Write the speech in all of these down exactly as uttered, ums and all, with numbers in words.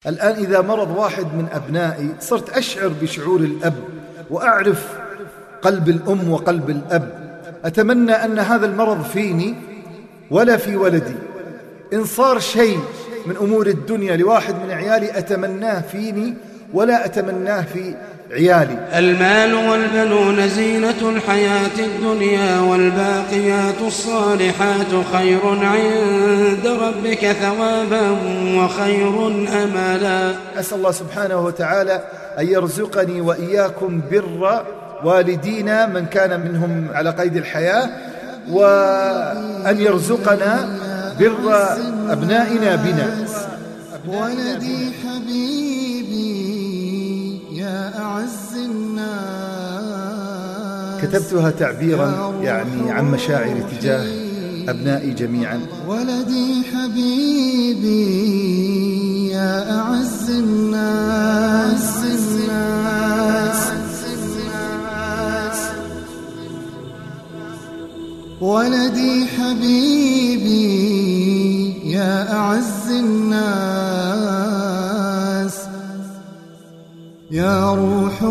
الآن إذا مرض واحد من أبنائي صرت أشعر بشعور الأب وأعرف قلب الأم وقلب الأب. أتمنى أن هذا المرض فيني ولا في ولدي. إن صار شيء من أمور الدنيا لواحد من عيالي أتمناه فيني ولا أتمناه في عيالي. المال والبنون زينة الحياة الدنيا والباقيات الصالحات خير عند ربك ثوابا وخير أملا. أسأل الله سبحانه وتعالى أن يرزقني وإياكم بر والدينا من كان منهم على قيد الحياة، وأن يرزقنا بر أبنائنا بنا. ولدي حبيبي يا أعز الناس، كتبتها تعبيرا يعني عن مشاعري تجاه أبنائي جميعا. ولدي حبيبي يا أعز الناس، ولدي حبيبي يا أعز الناس، يا روح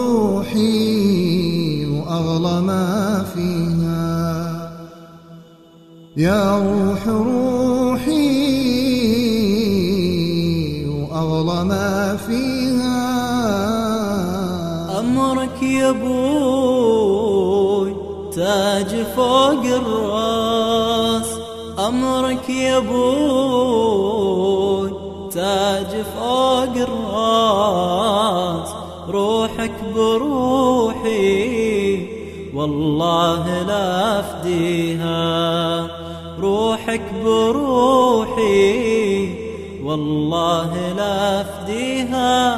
روحي وأغلى ما فيها، يا روح روحي وأغلى ما فيها. أمرك يا بوي تاج فوق الراس، أمرك يا بوي تاج فوق الراس، روحك بروحي والله لا أفديها، روحك بروحي والله لا أفديها.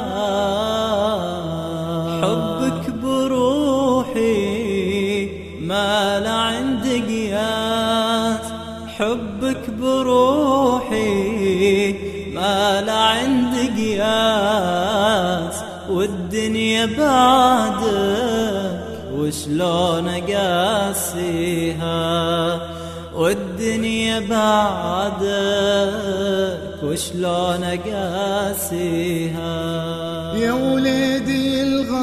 حبك بروحي ما لا عندي قياس، حبك بروحي ما لا عندي قياس، والدنيا بعدك وشلون أقاسيها، والدنيا بعدك وشلون أقاسيها. يا وليدي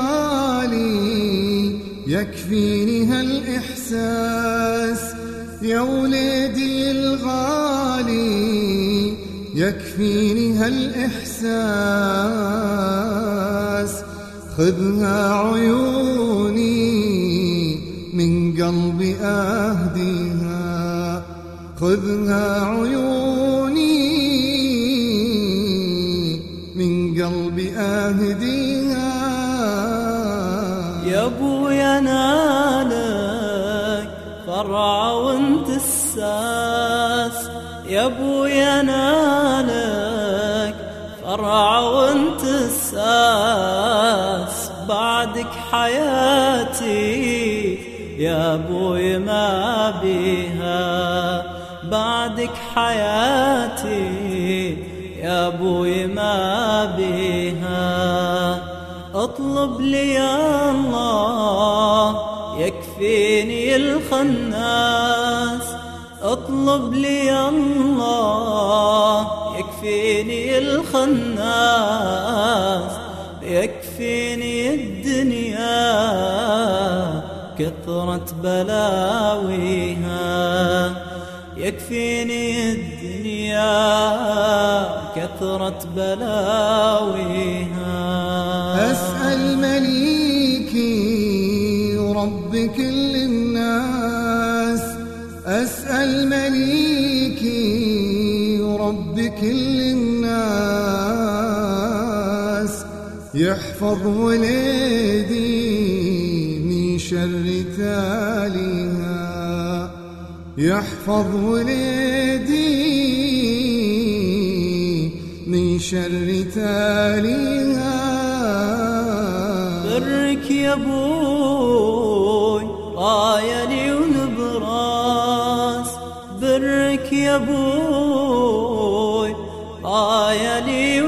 الغالي يكفيني هالإحساس، يا وليدي الغالي يكفيني هالإحساس، خذها عيوني من قلبي أهديها، خذها عيوني من قلبي أهديها. يا ابويا نالك فرع وانت الساس، يا ابويا نالك فرع وانت الساس، بعدك حياتي يا ابوي ما بيها، بعدك حياتي يا ابوي ما بيها. اطلب لي يا الله يكفيني الخناس، اطلب لي يا الله يكفيني الخناس، يكفيني الدنيا كثرة بلاويها، يكفيني الدنيا كثرة بلاويها. أسأل مليكي ورب كل الناس، أسأل مليكي ورب كل الناس، يحفظ وليدي من شر تاليها، يحفظ وليدي من شر تاليها. برك يا بوي رايلي ونبراس، برك يا بوي رايلي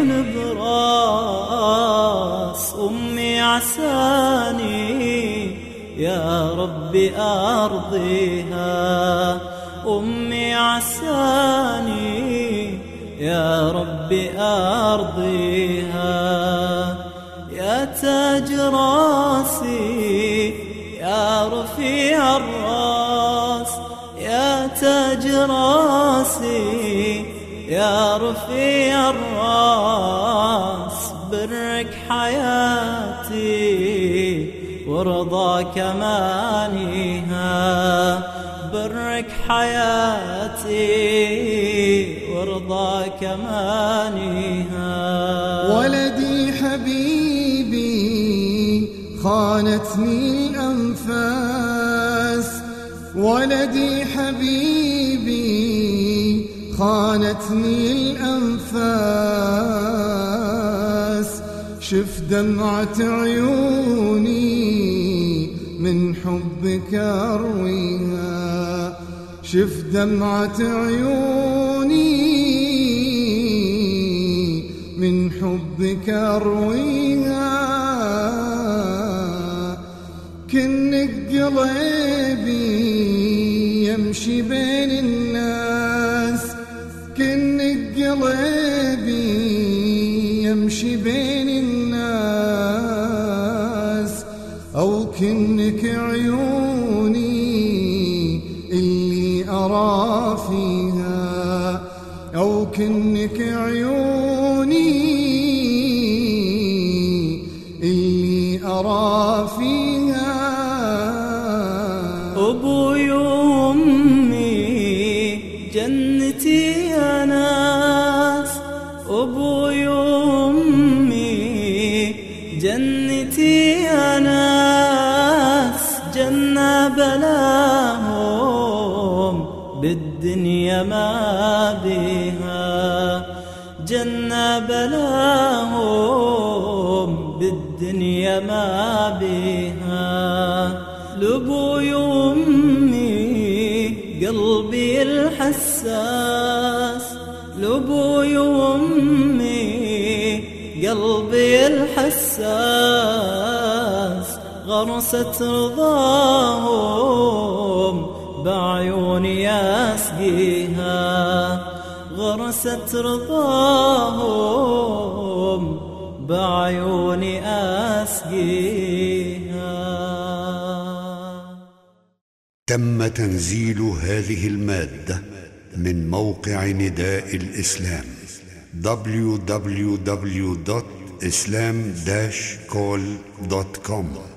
ونبراس، أمي عساني يا ربي أرضيها، أمي عساني يا ربي أرضيها. يا تاج راسي يا رفيع الراس، يا تاج راسي يا رفيع الراس، برك حياتي ورضاك مانيها، برك حياتي ورضاك مانيها. ولدي حبيبي خانتني الأنفاس، ولدي حبيبي خانتني الأنفاس، شف دمعة عيوني من حبك أرويها، شف دمعة عيوني من حبك أرويها. كنك قلبي يمشي بين الناس، كنك قلبي يمشي بين الناس، أو كنك عيوني اللي أرى فيها، أو كنك عيوني اللي أرى فيها. أبوي وأمي جنتي يا ناس، أبوي وأمي جنتي يا ناس، جنة بلاهم بالدنيا ما بيها، جنة بلاهم بالدنيا ما بيها. لأبوي وأمي قلبي الحساس، لأبوي وأمي قلبي الحساس، غرست رضاهم بعيوني أسقيها، غرست رضاهم بعيوني أسقيها. تم تنزيل هذه المادة من موقع نداء الإسلام دبليو دبليو دبليو دوت islam dash call دوت كوم.